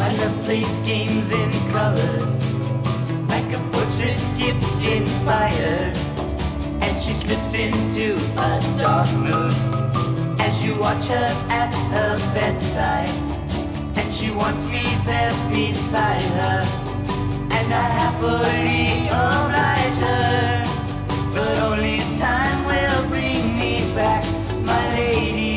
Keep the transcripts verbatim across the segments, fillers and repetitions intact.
My love plays games in colors, like a portrait dipped in fire. And she slips into a dark mood as you watch her at her bedside. And she wants me there beside her, and I happily oblige her. But only time will bring me back, my lady.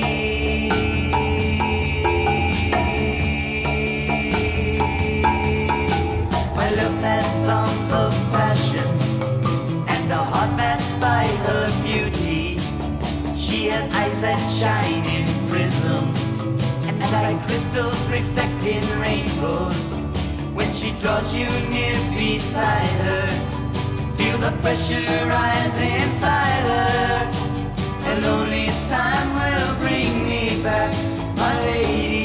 My love has songs of passion and a heart matched by her beauty. She has eyes that shine in prisms, and like crystals reflecting rainbows. When she draws you near beside her, feel the pressure rise inside her. And only time will bring me back, my lady.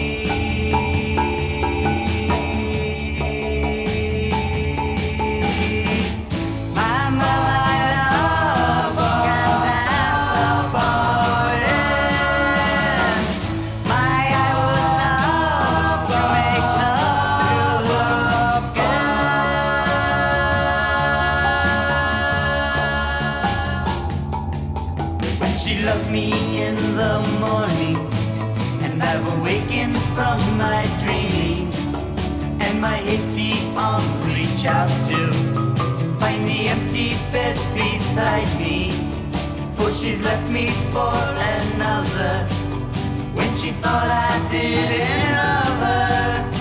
She loves me in the morning, and I've awakened from my dreaming, and my hasty arms reach out to find the empty bed beside me. For she's left me for another, when she thought I didn't love her.